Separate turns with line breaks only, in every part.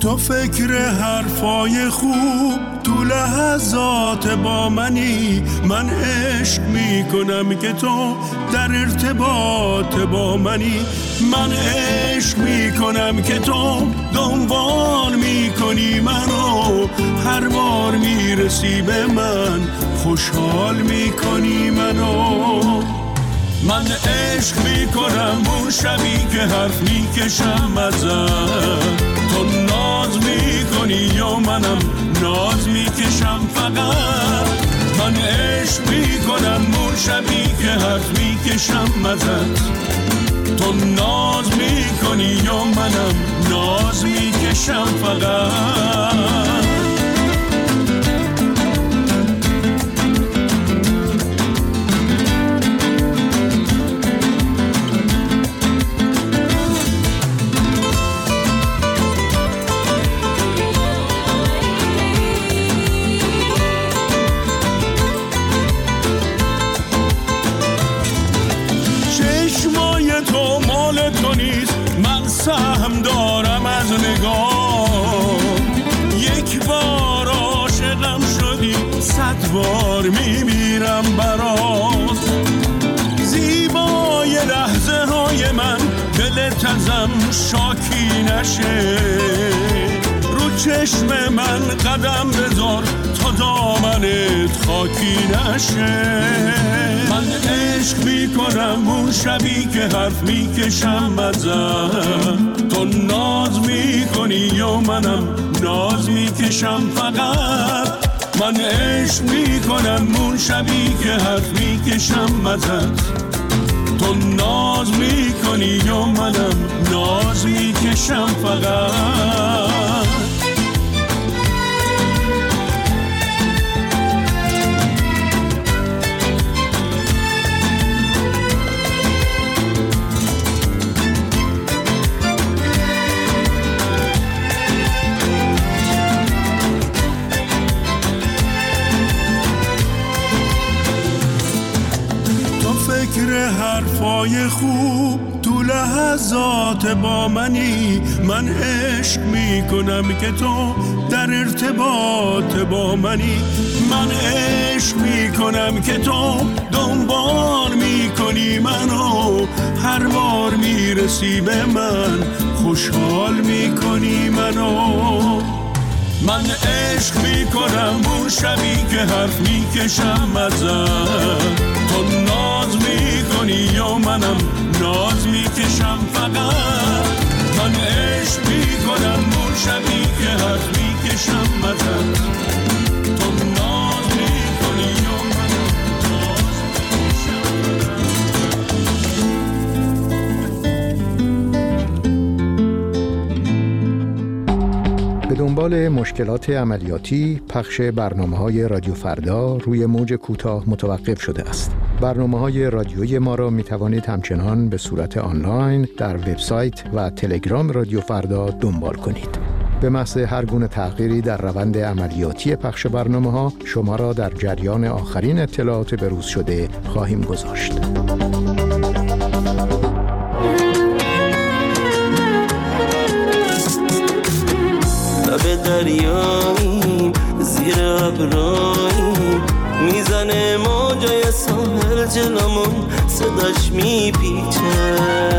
تو فکر حرفای خوب تو لحظات با منی، من عشق میکنم که تو در ارتباط با منی، من عشق میکنم که تو دنبال میکنی منو، هر بار میرسی به من خوشحال میکنی منو. من عشق میکنم اون شبی که حرف میکشم ازت، تو ناز میکنی یا منم ناز میکشم فقط. من عشق میکنم اون شبی که حرف میکشم ازت، تو ناز میکنی یا منم ناز میکشم فقط. سهم دارم از نگاه، یک بار عاشقم شدی 100 بار میمیرم برات. زیبای لحظه های من دلت ازم شاکی نشه، رو چشم من قدم بذار تا دامنت خاکی نشه. من عشق میکنم اون شبی که حرف میکشم ازت، تو ناز میکنی یا منم ناز میکشم فقط. من عشق میکنم اون شبی که حرف میکشم ازت، تو ناز میکنی یا منم ناز میکشم فقط. فکر حرفای خوب تو لحظات با منی، من عشق میکنم که تو در ارتباط با منی، من عشق میکنم که تو دنبال میکنی منو، هر بار میرسی به من خوشحال میکنی منو. من عشق میکنم اون شبی که حرف میکشم ازت، تو ناز میکنی یا منم ناز میکشم فقط. من عشق میکنم اون شبی که حرف میکشم ازت، تو ناز میکنی یا منم ناز میکشم.
به دنبال مشکلات عملیاتی پخش برنامه‌های رادیو فردا روی موج کوتاه متوقف شده است. برنامه‌های رادیویی ما را می‌توانید همچنان به صورت آنلاین در وبسایت و تلگرام رادیو فردا دنبال کنید. به محض هر گونه تغییری در روند عملیاتی پخش برنامه‌ها شما را در جریان آخرین اطلاعات بروز شده خواهیم گذاشت.
لب دریاییم زیر ابراییم، میزنه موجای ساحل جلومون صداش میپیچه،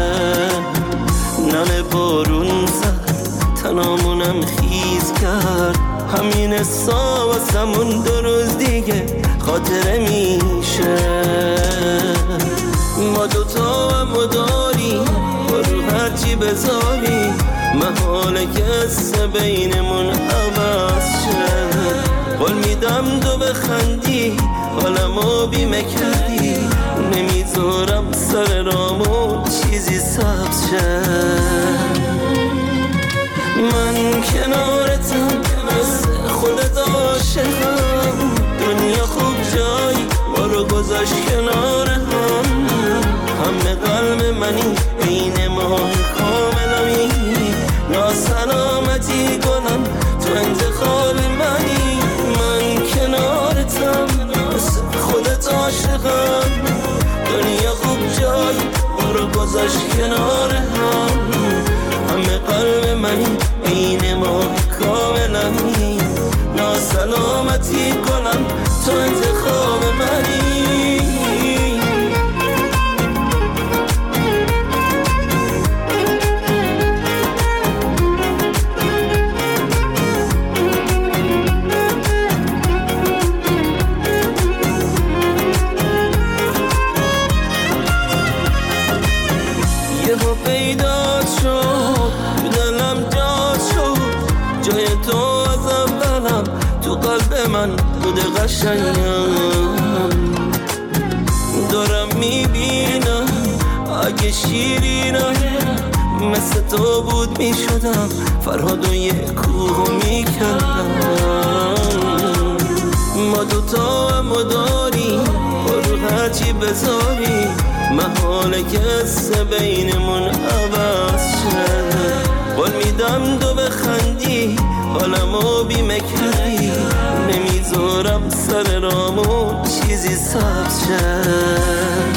نم بارون زد تنامونم خیز کرد، همین حسا واسمون 2 روز دیگه خاطره میشه. ما دوتا هم داریم برو هرچی بذاریم، محاله که قصه بینمون عوض شد. قول میدم تو بخندی حالمو بیمه کردی، نمیذارم سر رامو چیزی سبز شد. من کنارتم مثل خودت عاشقم، دنیا خوب جایی برو گذاشت کنار همه قلب منی عین ماه کاملمی، ناسلامتی کنم تو انتخاب منی. من کنارتم مثل خودت عاشقم، دنیا خوب جایی برو گذاشت کنار همه قلب منی عین این ماه کاملمی ناسلامتی کنم تو انتخاب منی پیدات شد تو دلم جات شد جای تو از اولم تو قلب من بود قشنگم دارم میبینم اگه شیرینم مثل تو بود میشدم فرهاد و یه کوه میکردم ما دوتا هم داریم برو هرچی بذاری محاله کسه بینمون عوض شد قول میدم دو بخندی حالمو بیمه کردی نمیذارم سر رامون چیزی سبز شد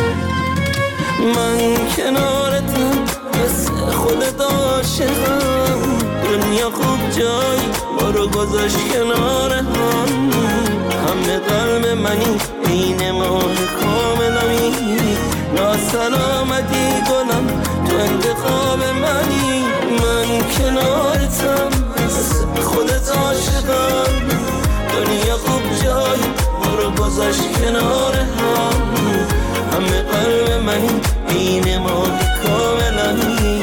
من کنارتم مثل خودت عاشقم دنیا خوب جای ما رو گذاشت کنار همه قلب منی این ماه کاملمی ناسلامتی کنم تو انتخاب منی من کنارتم خودت عاشقم دنیا خوب جای ما رو گذاشت کنار همه قلب منی این ماه کاملمی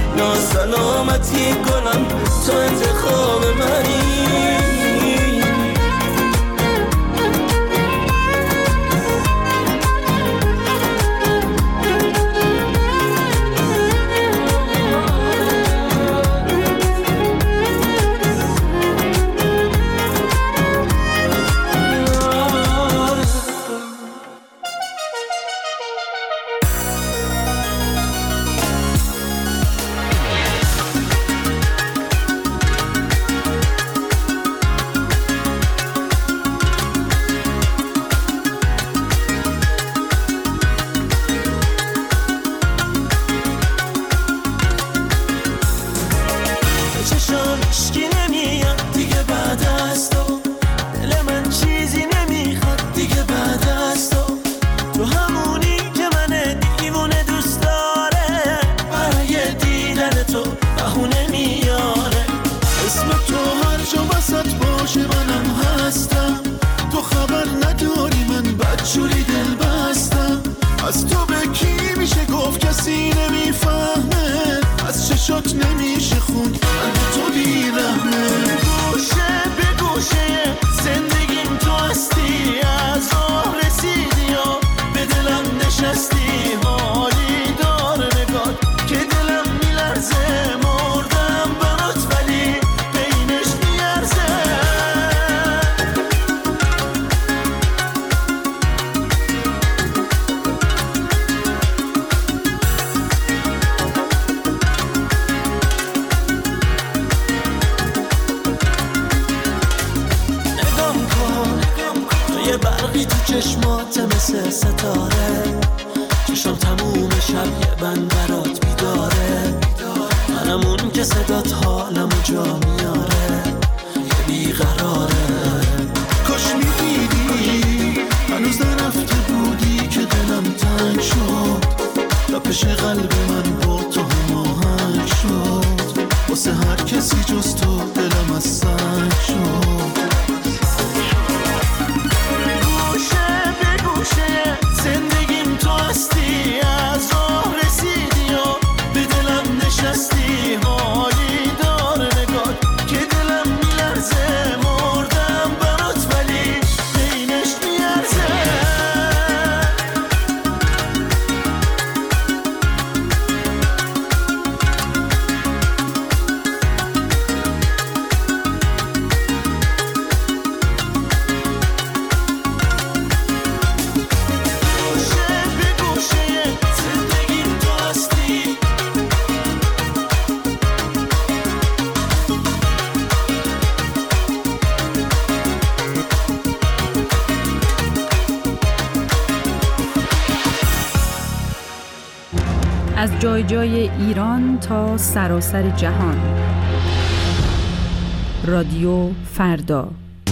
ناسلامتی کنم تو انتخاب منی
از جای جای ایران تا سراسر جهان رادیو فردا.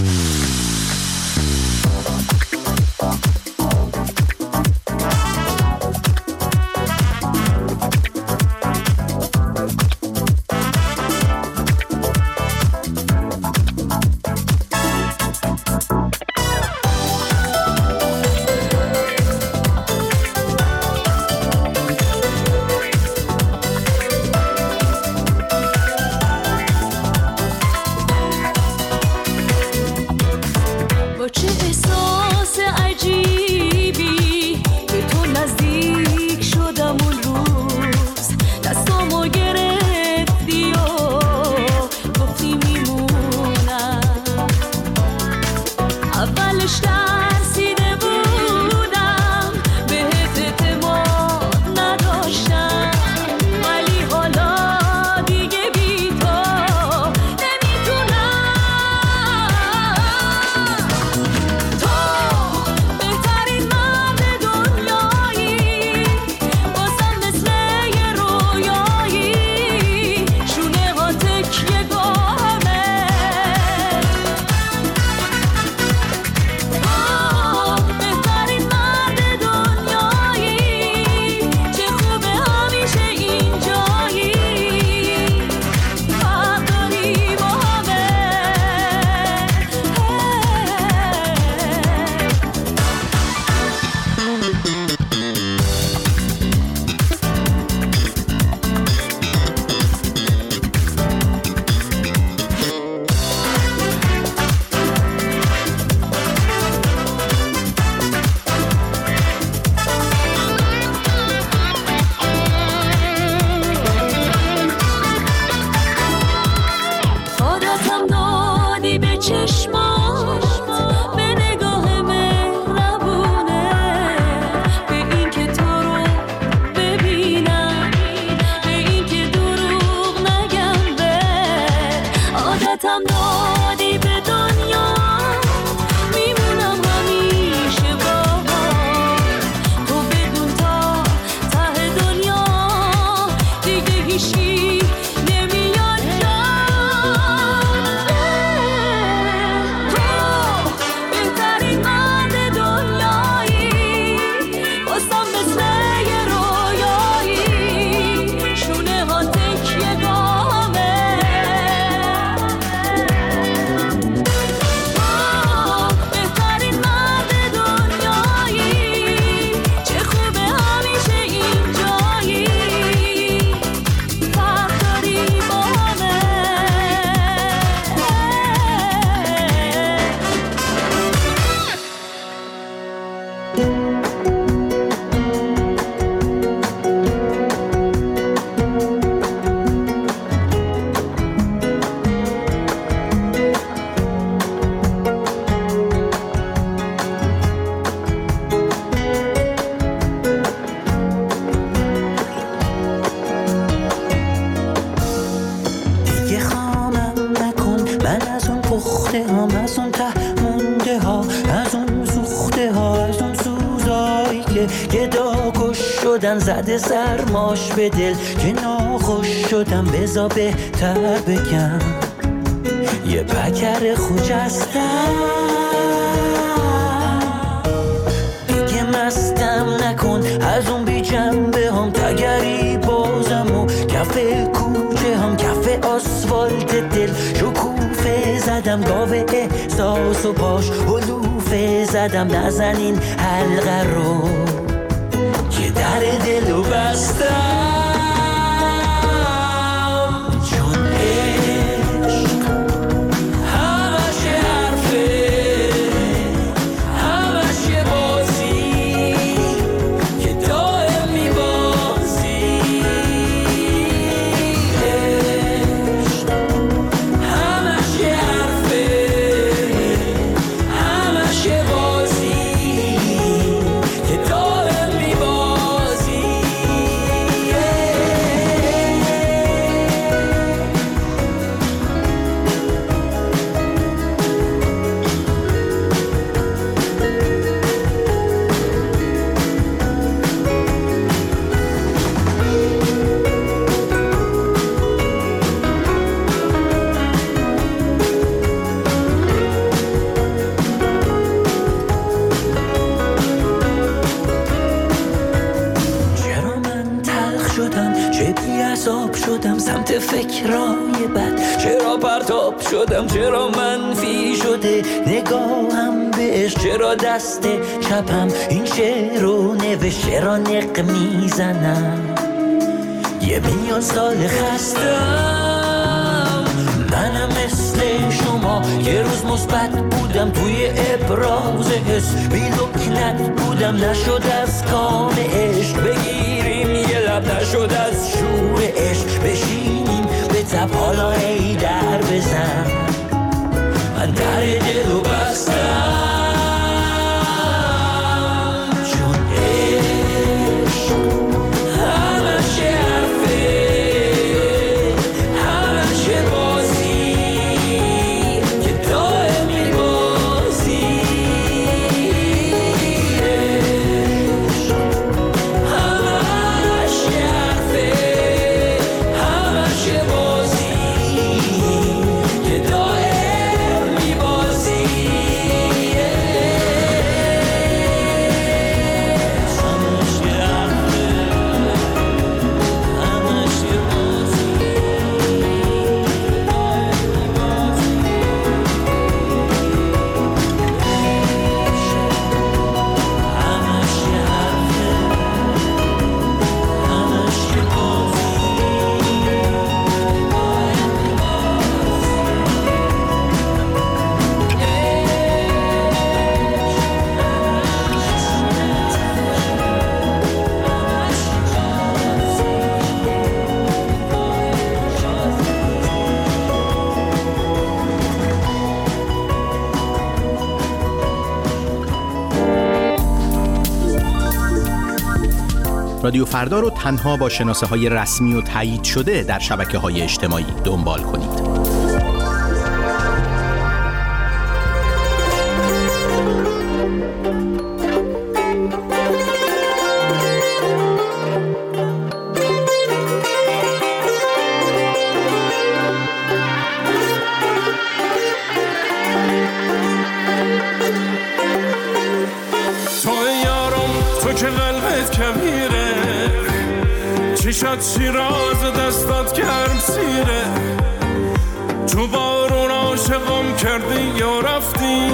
زده سرماش به دل که ناخوش شدم، بزا بهتر بگم یه پکر خجستم. دیگه مستم نکن از اون بی جنبه هم، تگری بازم و کف کوچه هم، کف آسفالت دل شکوفه زدم، گاوه احساس و پاش علوفه زدم. نزن این حلقه رو که در دلو بستم، چون عشق همش حرفه، همش یه بازی که دائم میبازی. عشق همش یه حرفه، همش یه بازی که دائم میبازی. فکرای بد. چرا پرتاب شدم، چرا منفی شده نگاهم بهش، چرا دست چپم این شعر رو نوشت، چرا نق میزنم 1,000,000 سال خستم. منم مثل شما یه روز مثبت بودم توی ابراز حس، بی لکنت بودم نشد از کام عشق بگیریم یه لب، نشد از شور عشق بشینیم به تب، حالا ای در بزن من در دلو بستم. چون عشق همش حرفه، همش بازی که دائم میبازی. عشق همش حرفه، همش بازی که دائم میبازی.
رادیو فردا رو تنها با شناسه‌های رسمی و تایید شده در شبکه‌های اجتماعی دنبال کنید.
چشات شیراز دستات گرم سیره، تو بارون عاشقم کردی یا رفتی،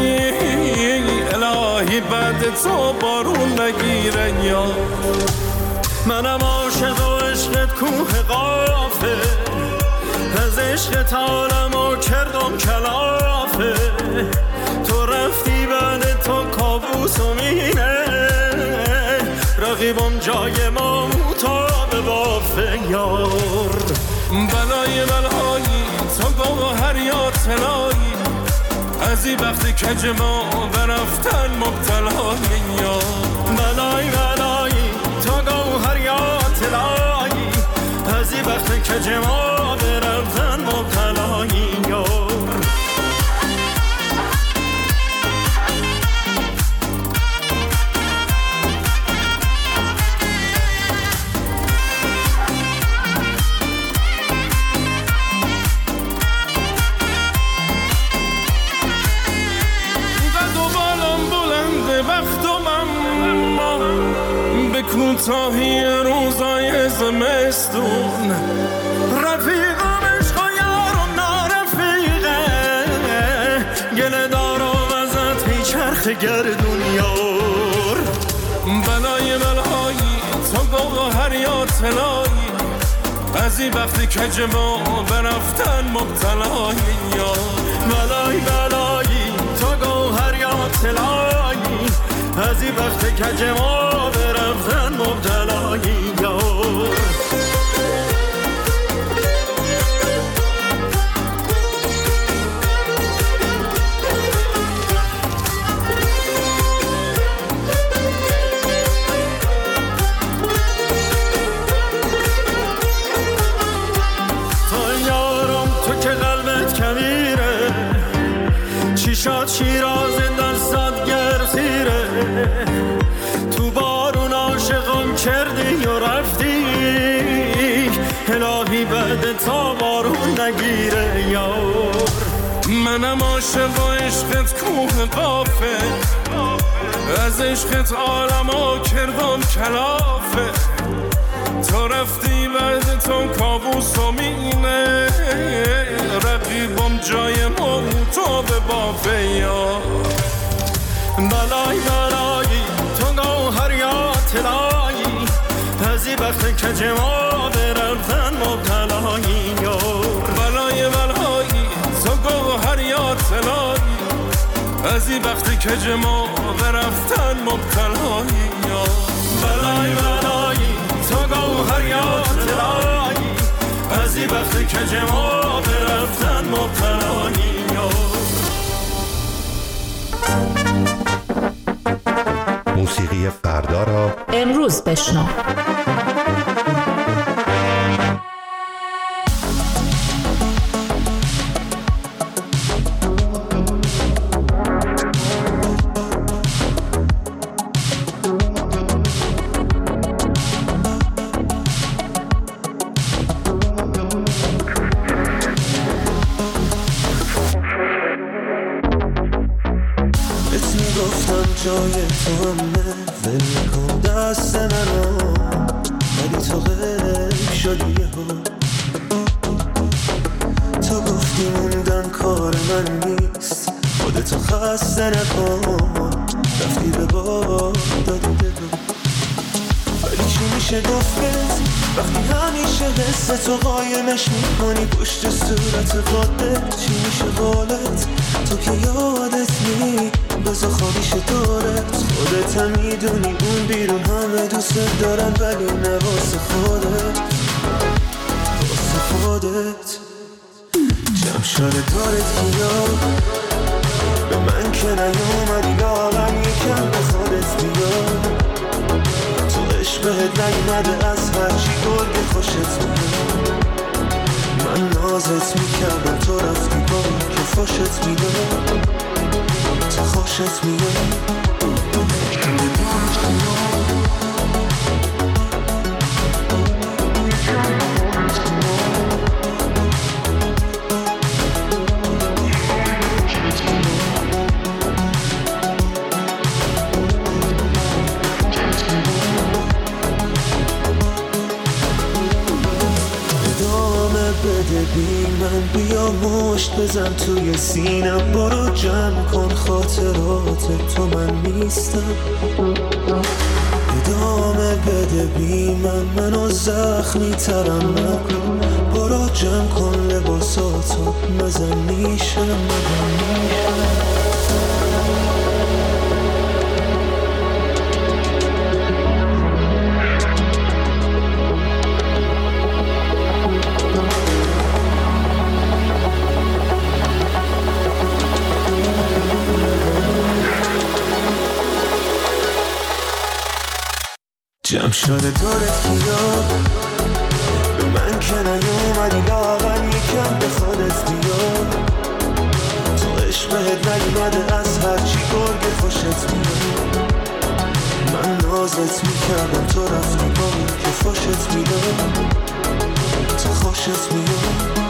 الهی بعد تو بارون نگیره. یا منم عاشق و عشقت کوه قافه، از عشقت عالمو کردم کلافه، تو رفتی بعد تو کابوس و مینه، رقیبم جای ما مطابق بافه. یار بلای بلایی تا گوهر یا طلایی، از این وقتی کج ما برفتن مبتلای. یار بلای بلایی تا گوهر یا طلایی، از این وقتی کج ما برفتن مبتلای. یار کوتاهی روزای زمستون، رفیقم عشق و یار و نارفیقه، گله دارم ازت هی چرخ گردون. یار بلای بلایی تا گوهر یا طلایی، از این وقتی کج ما برفتن مبتلای. یار بلای بلایی تا گوهر یا طلایی، از این وقت کج ما برفتن مبتلایی. یار تو یارم تو که قلبت کمیره، چشات شیراز دستات گرسیره، تو بارون عاشقم کردی و رفتی، الهی بعد تا بارون نگیره. یار منم عاشق و عشقت کوه قافه، از عشقت عالمو کردم کلافه، تو رفتی بعد تو کابوسامینه رقیبم جای ما تو به بافیا بلای بلایی تو گوهر یا طلایی بعضی وقت که جما برفتن مبتلایی بلای بلایی تو گوهر یا طلایی بعضی وقتی که جما برفتن مبتلایی بلای بلایی تو گوهر یا طلایی بعضی وقتی که جما برفتن مبتلایی
موسیقی فردا را
امروز بشنو.
جای تو همه ول کن دست منو ولی تو غیب شدی تو گفتی موندن کار من نیست خودتو خسته نکن رفتی به باد دادی دلو ولی چی میشه گفتت وقتی همیشه حس تو قایمش میکنی پشت صورت خودت چی میشه قولت تو که یادت نی بزا خوابیش دارت خودت هم میدونی اون بیرون همه دوست دارن ولی نه واسه خودت واسه خودت جمع شده دارت کیا به من که نیومدی لاغم یکم به خودت بیا تو عشقت نگمده از هرچی گرگ خوشت میاد من نازت میکردم تو رفتی با که خوشت میاد تو خوشت میاد بده بی من بیا مشت بزن توی سینم برو جمع کن خاطرات تو من نیستم ادامه بده بی منو زخمی ترم نکن برو جمع کن لباساتو مزن میشم جمع شده دارت کیا به من که نیومدی لاغر یکم به خودت بیا تو عشقت نگمده از هرچی گرگ خوشت میاد من نازت میکردم تو رفتی با که خوشت میاد تو خوشت میاد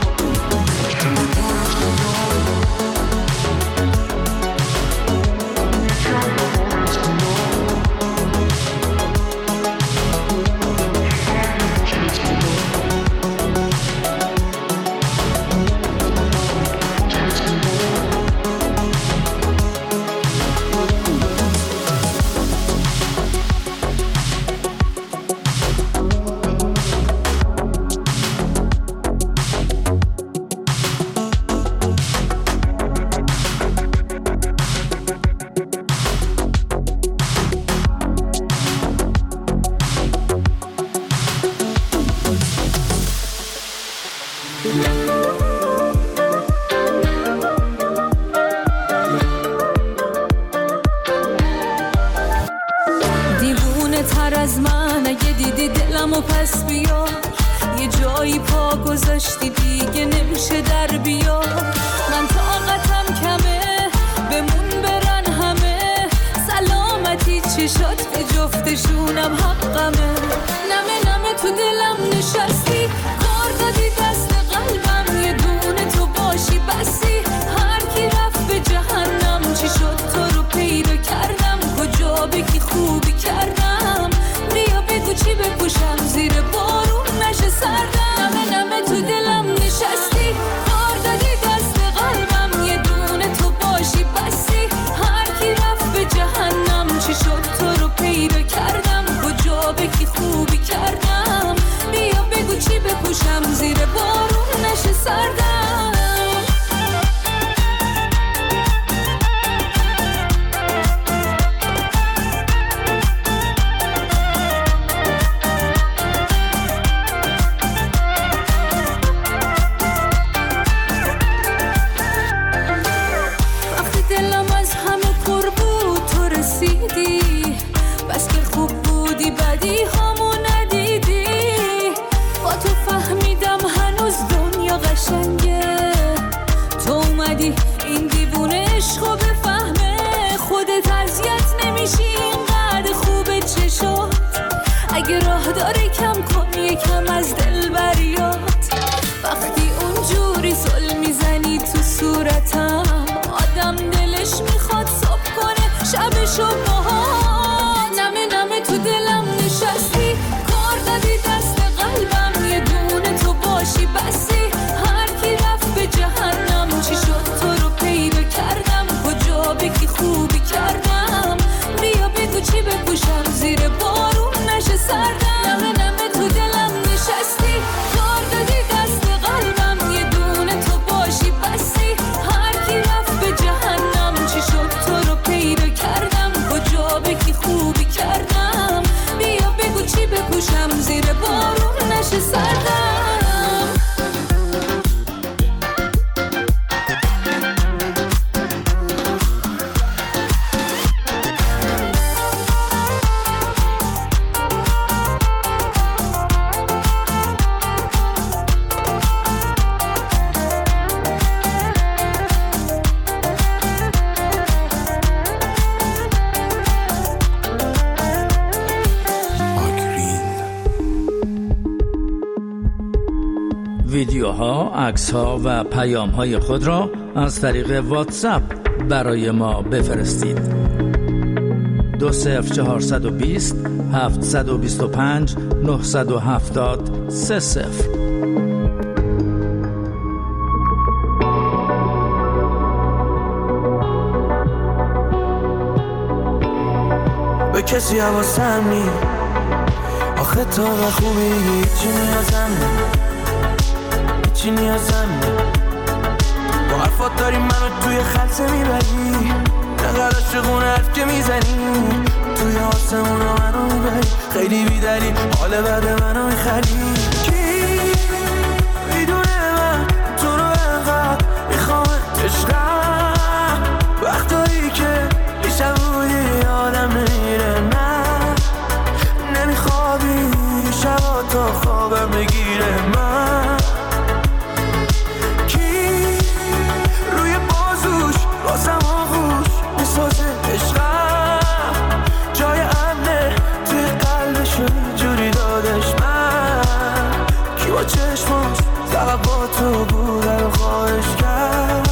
دیوونه تر از من اگه دیدی دلمو پس بیار یه جایی پا گذاشتی دیگه نمیشه در بیار من طاقتم کمه بمون برن همه سلامتی چشات به جفتشونم حقمه نمه تو دلم نشستی کار دادی دست قلبم یه دونه تو باشی بسی هر کی رفت به جهنم چی شد تو رو پیدا کردم کجا بگی خوبی کردم بیا بگو چی بپوشم زیر اومدی این دیوونه عشقو بفهمه. خودت اذیت نمیشی اینقدر خوبه چشات، اگه راه داره کم کن یکم از دل بریات. وقتی اونجوری زل میزنی تو صورتم، آدم دلش میخواد صبح کنه شبشو باهات. نمه نمه تو دلم نشستی، کار دادی دست قلبم، یه دونه تو باشی بسی. هر کی رفت به جهنم، چی شد تو رو پیدا کردم، کجا بگی خوبی کردم. بیا بگو چی بپوشم زیر بارون نشه سردم. نمه نمه تو دلم نشستی، کار دادی دست قلبم، یه دونه تو باشی بسی. هر کی رفت به جهنم، چی شد تو رو پیدا کردم، کجا بگی خوبی کردم. بیا بگو چی بپوشم زیر بارون نشه سردم.
ویدیوها، عکس‌ها و پیام‌های خود را از طریق واتساپ برای ما بفرستید. 20420 725 970 30.
به کسی حواسم نی، آخه تو و خوبی هیچی نیازم نی، هیچی نیازم نی. با حرفات داری منو توی خلصه میبری، نقل عاشقون حرف که میزنی، توی آسمون رو منو میبری. خیلی بیدلی حال بعد منو میخری. کی میدونه من تو رو انقدر میخوام عشقم، وقتایی که بیشتر بودی آدم نمیره. نه نمیخوابی شبا تا خوابم بگیره. من کی روی بازوش واسم آغوش میسازه عشقم، جای امنه توی قلبشو جوری دادش. من کی با چشماش فقط با تو بوده رو خواهش کرد.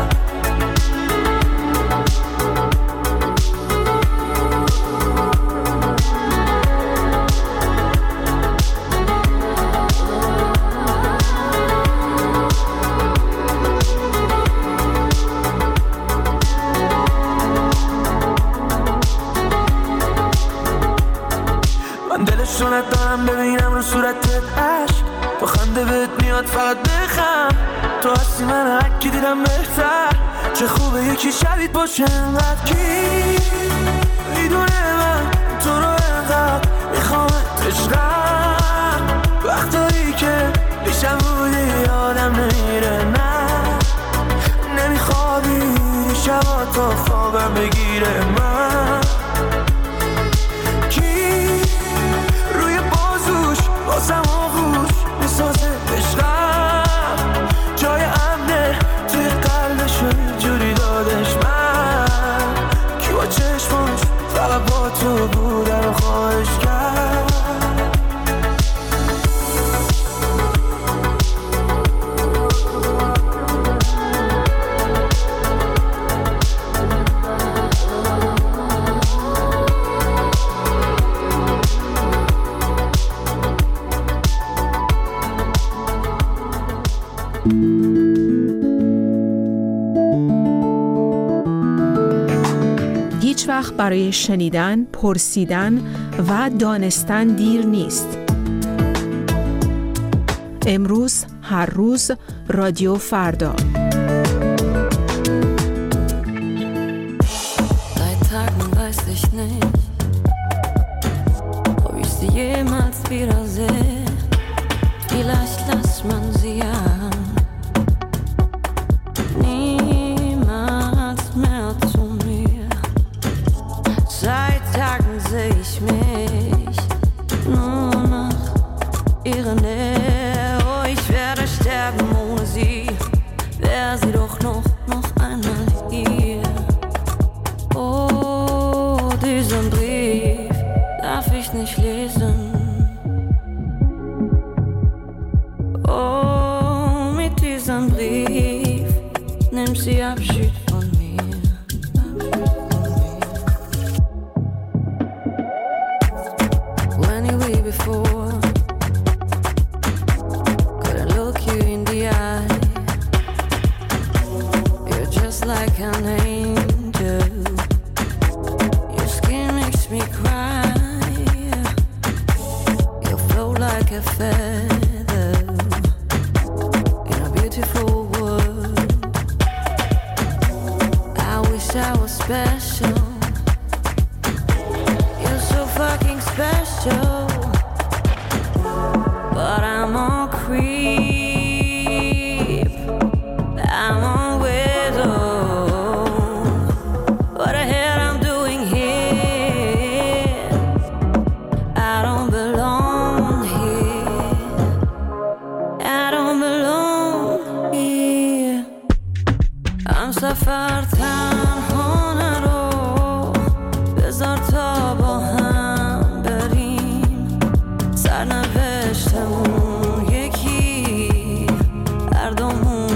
دلشونت دارم ببینم رو صورتت عشق، با خنده بهت میاد فقط بخم. تو هستی من هرکی دیدم بهتر، چه خوبه یکی شبیت باشه انقدر. کی میدونه من تو رو انقدر میخوامت عشقم، وقتایی که بیشتر بودی آدم نمیره. نه نمیخوابی شبا تا خوابم بگیره. من واسم آغوش میسازه عشقم، جای امنه توی قلبشو جوری دادش. من کی با چشماش فقط با تو بوده رو خواهش کرد.
هیچ وقت برای شنیدن، پرسیدن و دانستن دیر نیست. امروز، هر روز، رادیو فردا.
Wäre sie doch noch
sie Abschied von mir. When you were before, couldn't look you in the eye. You're just like an angel. Your skin makes me cry. You float like a feather in a beautiful world. I wish I was special. You're so fucking special. But I'm on creep. I'm on widow. What the hell I'm doing here? I don't belong here. I don't belong here. I'm سفر تنها نرو. بذار تا با هم بریم. سرنوشتمون یکی. هر دومون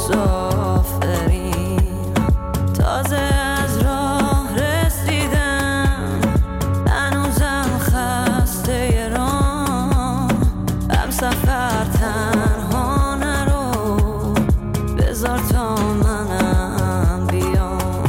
مسافریم. تازه از راه رسیدم. هنوزم خسته راه. هم سفر تنها نرو. بذار تا منم بیام.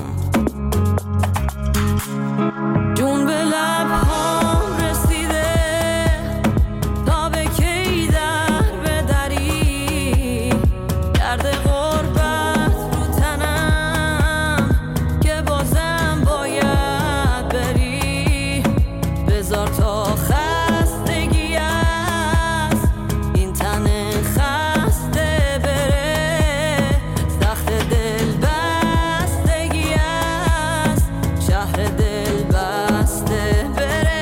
جون به لبهام رسیده. تا به کی در بدری. درد غربت رو تنم. که بازم باید بری. بذار تا خستگی است. این تن خسته بره. سخت دل بستگی است. شهر دل بسته بره.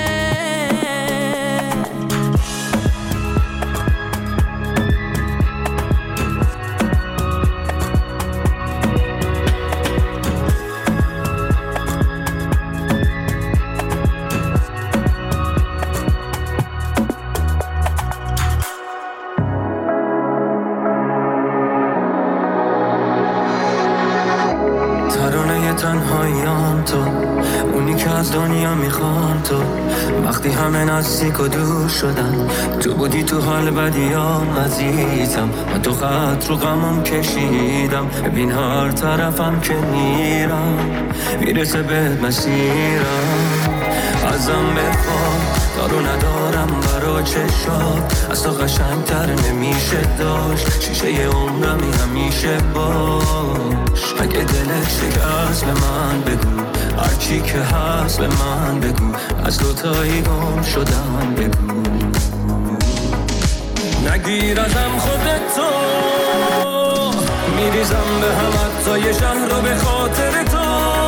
ترانه تنهاییام تو، اونی که از دنیا میخوام تو. وقتی همه نزدیک و دور شدن، تو بودی تو حال بدیام عزیزم. و تو خط رو غمم کشیدم. ببین هر طرفم که میرم میرسه بهت مسیرم. ازم بخواه دارو ندارم برا چشات. از تو قشنگتر نمیشه داشت. شیشه عمرمی همیشه باش. اگه دلت شکست به من بگو. هرچی که هست به من بگو. از دوتایی گم شدم بگو. نگیر ازم خودتو. میریزم به هم حتی یه شهر رو به خاطر تو.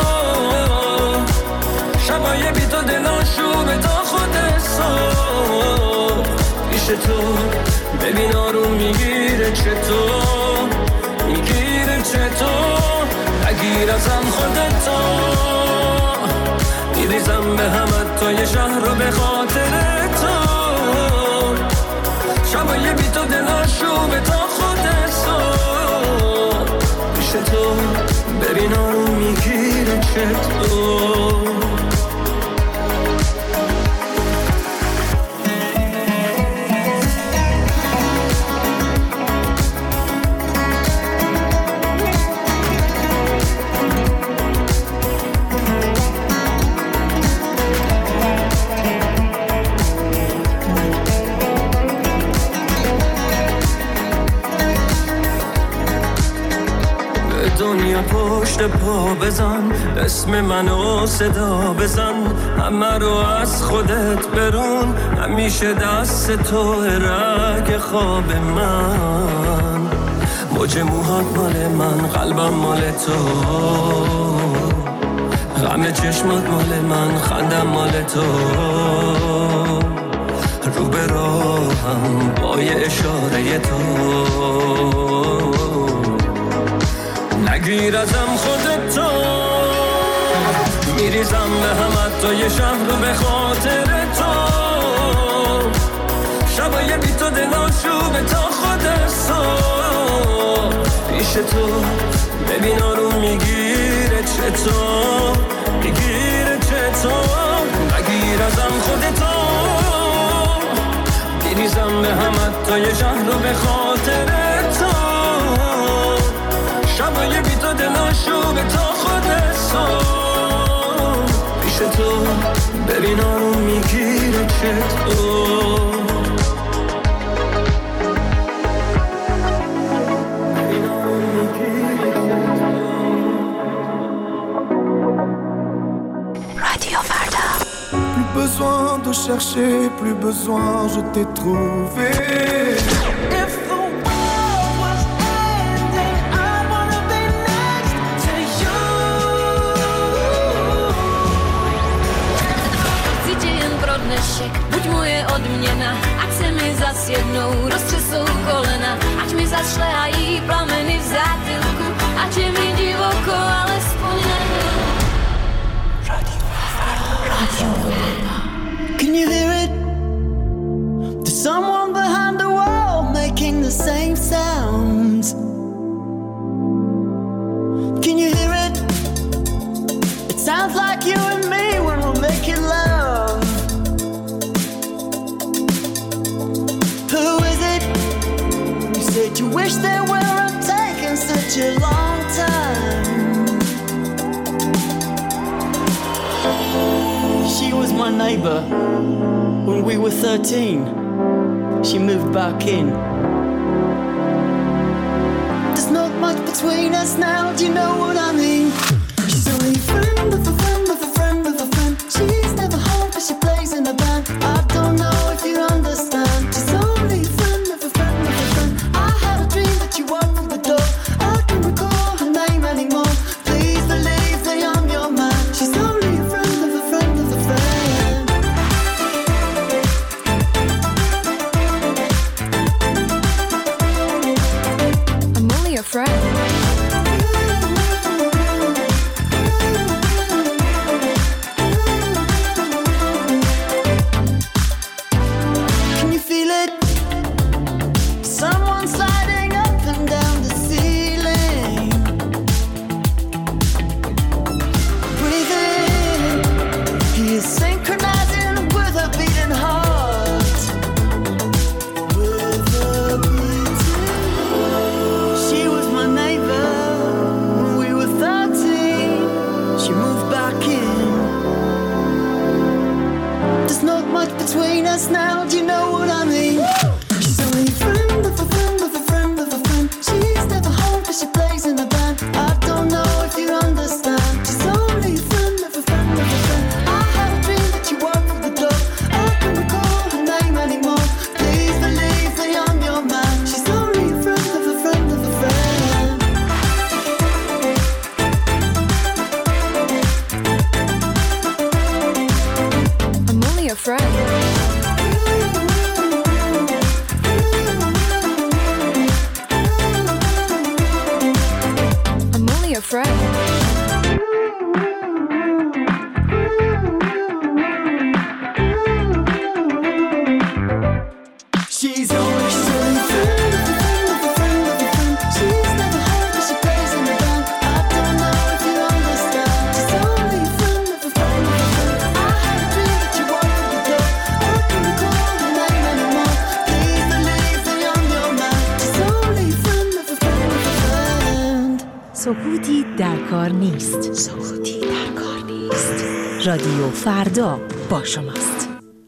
شبای بی تو دلاشوبه تا خود صبح. پیش تو ببین آروم میگیره چطور. میگیره چطور. نگیر ازم خودتو. میریزم به هم حتی یه شهر رو به خاطر تو. شبای بی تو دلاشوبه تا خود صبح. پیش تو ببین آروم میگیره چطور. دنیا پشت پا بزن. اسم منو صدا بزن. همه رو از خودت برون. همیشه دست تو رگ خواب من. موج موهات مال من. قلبم مال تو. غم چشمات مال من. خندم مال تو. رو به راهم با یه اشاره تو. نگیر ازم خودتو. میریزم به هم حتی یه شهر رو به خاطر تو. شبای بی تو دلاشوبه تا خود صبح. پیش تو
ببین آروم میگیره چطور، میگیره چطور، نگیر ازم خودتو، میریزم به همت تا یه شهر رو به خاطر تو، شبای بی تو دلاشو به تا خود سان پیش تو، ببین آروم میگیره چطور.
Plus besoin de chercher, plus besoin, je t'ai trouvé. If the world was ending, I wanna be next to you.
Tydzień brodnešek, buď moje odměna, ať se mi zas jednou roztřesou kolena, ať mi zašlehají plameny v zátylku, ať je mi divoko, alespoň nebyl.
Can you hear it? There's someone behind the wall making the same sounds. Can you hear it? It sounds like you and me when we're making love. Who is it? You said you wish they weren't taking such a long time. She was my neighbor when we were 13. She moved back in. There's not much between us now, do you know what I mean? She's only a friend of a friend of a friend of a friend. She's never home but she plays in a band. I don't know if you understand. She's only a friend of a friend of a friend. I had a dream that you walked through the door. I can't recall her name anymore. Please believe that I'm your man. She's only a friend of a friend of a friend.
I'm only a friend.
Can you feel it? Someone sliding up and down the ceiling. Breathe in. He is synchronizing with a beating heart. With a beating heart. She was my neighbor when we were 13. She moved back in. There's not much between us now, do you know what I mean? She's only a friend of a friend of a friend of a friend. She's never home but she plays in a band. I don't know if you understand. She's only a friend of a friend of a friend. I had a dream that you walked through the door. I can't recall her name anymore. Please believe that I'm your man. She's only a friend of a friend of a friend.
I'm only a friend. I'm only a friend.
She's only a friend of a friend of a friend of a friend. She's never home but she plays in a band. I don't know if you understand. She's only a friend of a friend of a friend. I had a dream that you walked through the door. I can't recall her name anymore. Please believe that I'm your man. She's only a friend of a friend of a friend.
سکوتی در کار نیست. سکوتی در کار نیست. رادیو فردا با شماست.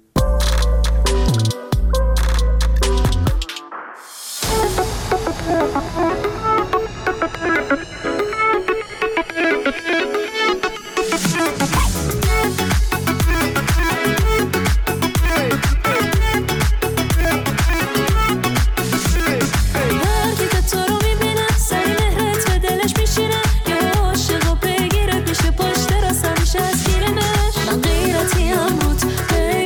وقتی که تو رو میبینم سری مهرت به دلش میشینه، یه عاشق و پیگیره پیش پشت راست همیشه از گیرنش. من غیرتی هم بود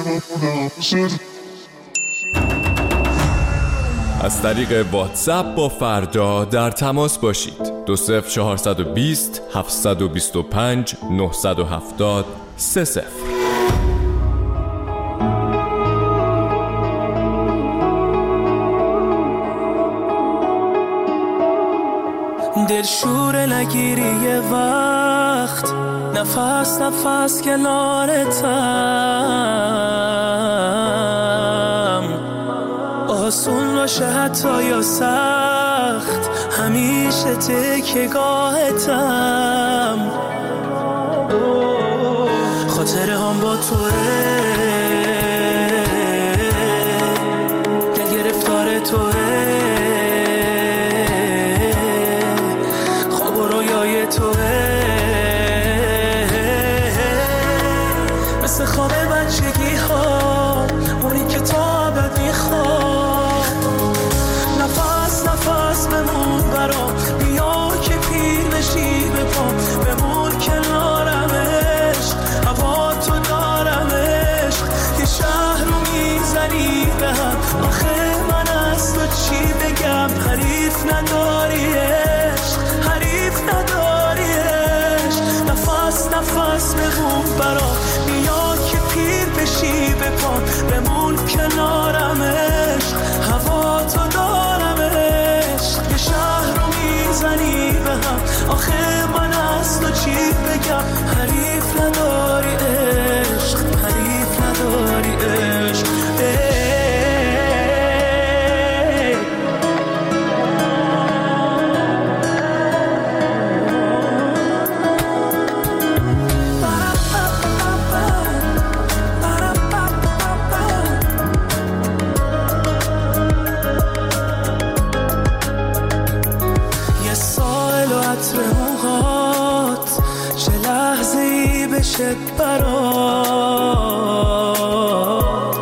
از طریق واتساپ با فردا در تماس باشید. 20420 725 970 30.
دلشور نگیری یه وقت، نفس نفس کنارتم، آسون باشه حتی یا سخت، همیشه تکیه‌گاهتم، خاطره هم با توه، دل گرفتار توه، خواب و رویای توه، مثل خواب بچگی ها، اونی که تا ابد میخواد، نفس نفس بمون برام، بیا که پیر بشی به پام، بمون کنارمش، هوا تو دارمش، یه شهر رو میزنی به هم، آخه من از تو چی بگم، حریف نداریش، حریف نداریش، نفس نفس بمون برام، بیا که پیر بشی به پام، بمون کنارمش، هوا تو دارمش، یه شهر رو میزنی به هم، آخه من از تو چی بگم، حریف نداری عشق، حریف نداری عشق. یه سال و عطر موهات، چه لحظه ای بشه برات،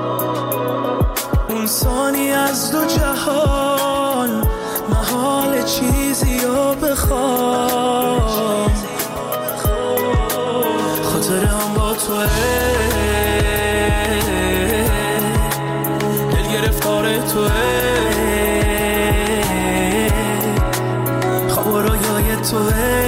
اون ثانی از دو جهان، محال چیزی رو بخوام، خاطره هم با توه، دل گرفتار توه، خواب و رویای توه،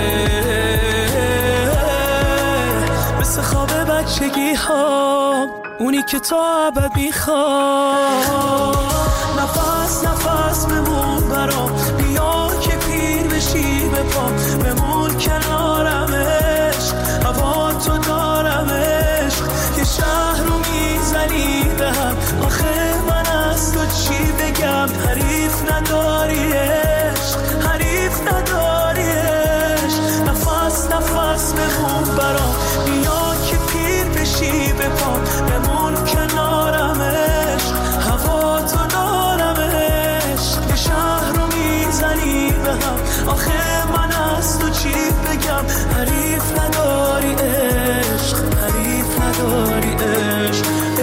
مثل خواب بچگی ها، اونی که تا ابد میخواد، نفس نفس بمون برام، بیا که پیر بشی به پام، بمون کنارمش، هوا تو دارمش، یه شهر رو میزنی به هم، آخه من از تو چی بگم، حریف نداریش، حریف نداریش، نفس نفس بمون برام، بیا که پیر بشی به پام، بمون کنارمش، هوا تو دارمش، یه شهر رو میزنی به هم، آخه من از تو چی بگم، حریف نداری عشق، حریف نداری عشق.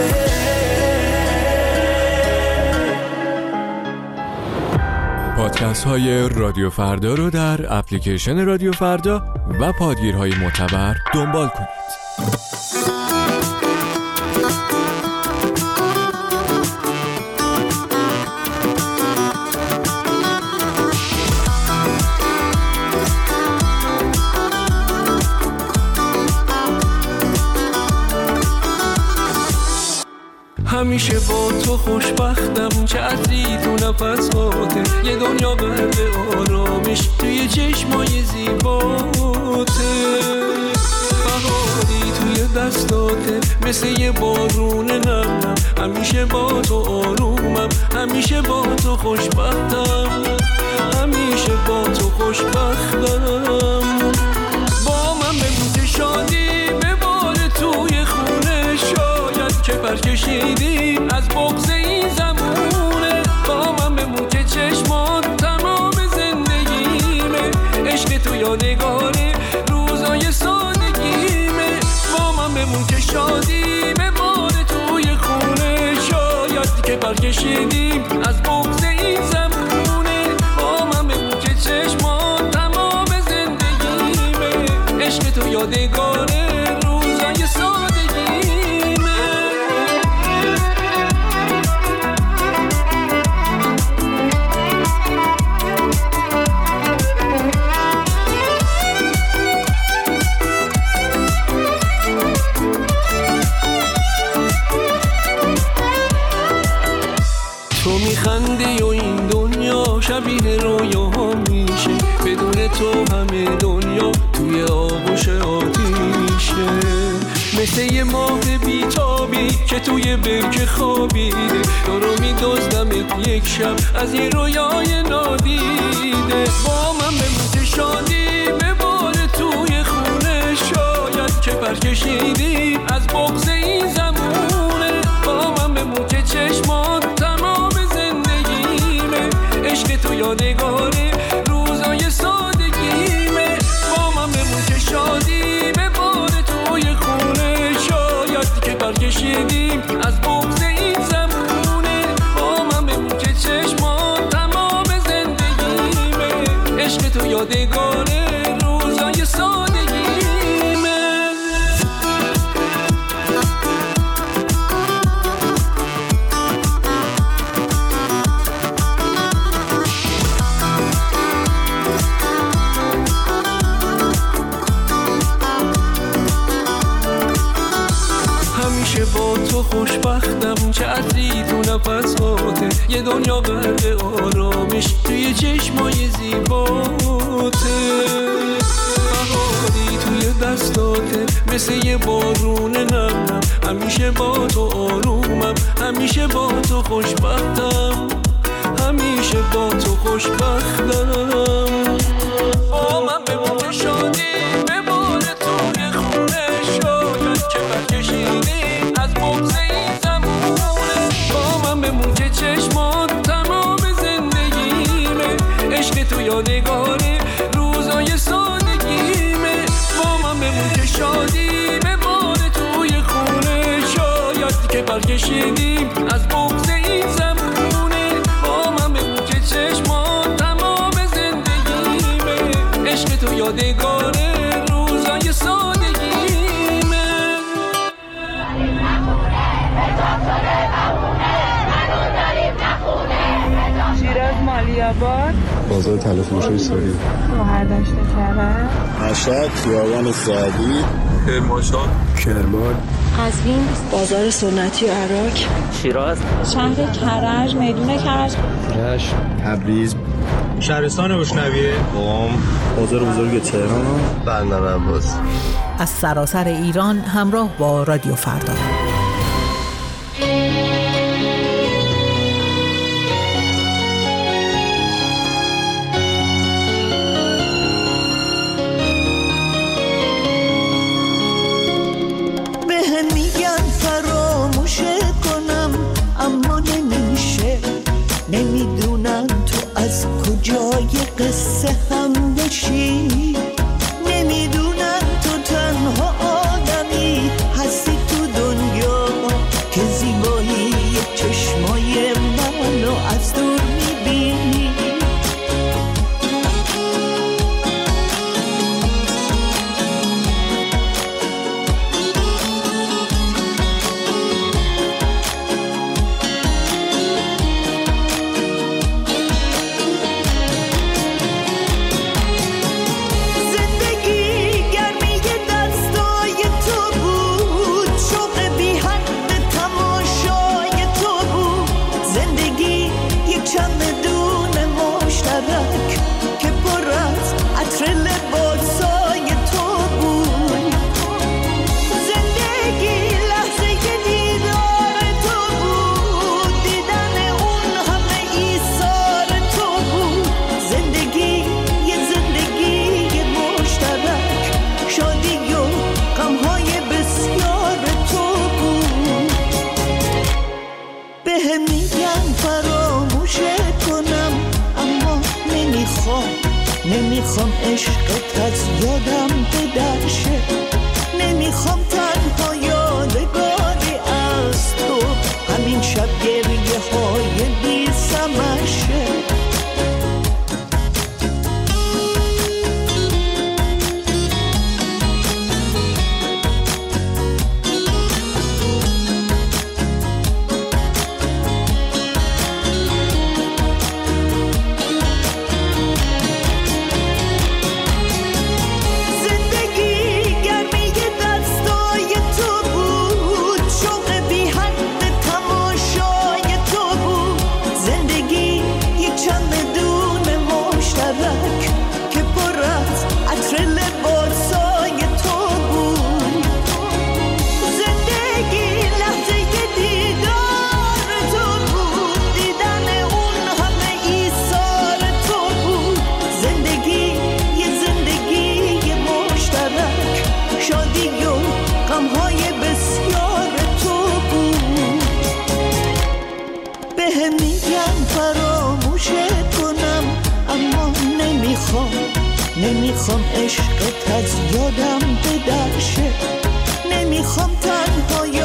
پادکست های رادیو فردا رو در اپلیکیشن رادیو فردا و پادگیرهای معتبر دنبال کنید.
همیشه با تو خوشبختم، چه عطری تو نفساته، یه دنیا برد آرامش توی چشمای زیباته، بهاری توی دستاته مثل یه بارون نمم، همیشه با تو آرومم، همیشه با تو خوشبختم، همیشه با تو خوشبختم، با من بگو شادی بباره توی خونه، شاید که برکشیدیم از بغض این زمونه، با من بمون که چشمات تمام زندگیمه، عشق تو یادگاره روزای سادگیمه، با من بمون که شادی بباره توی خونه، شاید که برکشیدیم از بغض این زمونه، با من بمون که چشمات تمام زندگیمه، عشق تو یادگاره روزای سادگیمه. تو میخندی و این دنیا شبیه رویا میشه، بدون تو همه دنیا توی آغوش آتیشه. مثل یه ماه بیتابی که توی برکه خوابیده، تو رو میدزدمت یک شب از یه رویای نادیده. با من به شادی بباره توی خونه، شاید که پرکشیدیم از بغض این زمونه. با من بمون که چشمات تمام زندگیمه، عشق تو یادگاره روزای سادگیمه. با من بمون که شادی بباره توی خونه، شاید که پرکشیدیم از بغض این زمونه. با من بمون که چشمات تمام زندگیمه، عشق تو یادگاره روزای سادگیمه. همیشه با تو خوشبختم که عطری تو نفساته، یه دنیا غرق آرامش توی چشمای زیباته. بهاری توی دستاته مثل یه بارون نرمم، همیشه با تو آرومم، همیشه با تو خوشبختم، همیشه با تو خوشبختم. با من بمون که شادی بباره توی خونه، شاید که برکشیدیم از بغض این زمونه. با من بمون که چشمات تمام زندگیمه، عشق تو یادگاره روزای سادگیمه. با من بمون که شادی بباره توی خونه، شاید که برکشیدیم از بغض این زمونه. با من بمون که چشمات تمام زندگیمه، عشق تو یادگاره روزای سادگیمه.
شیراز مالیاباد،
بازار طلافروشی ساری،
مهردشت کرد،
مشهد، خیابان سعدی،
کرمانشاه،
کرمان،
قزوین، بازار سنتی عراق،
شیراز،
شهر کرج، میدون کرج،
رشت، تبریز،
شهرستان بشنویه،
قم، بازار بزرگ تهران، بندر عباس.
از سراسر ایران همراه با رادیو فردا.
نمیدونم تو از کجای قصه هم بشی، نمیدونم تو تنها آدمی هستی تو دنیا که زیبایی چشمای منو از دور میبینی. نمیخوام عشقت از یادم بدرشه، نمیخوام تنها یادگاری از تو همین شب گریه های بی سمشه. زندگی گرمی دستا نمیخوام عشقت از یادم بدرشه، نمیخوام تنها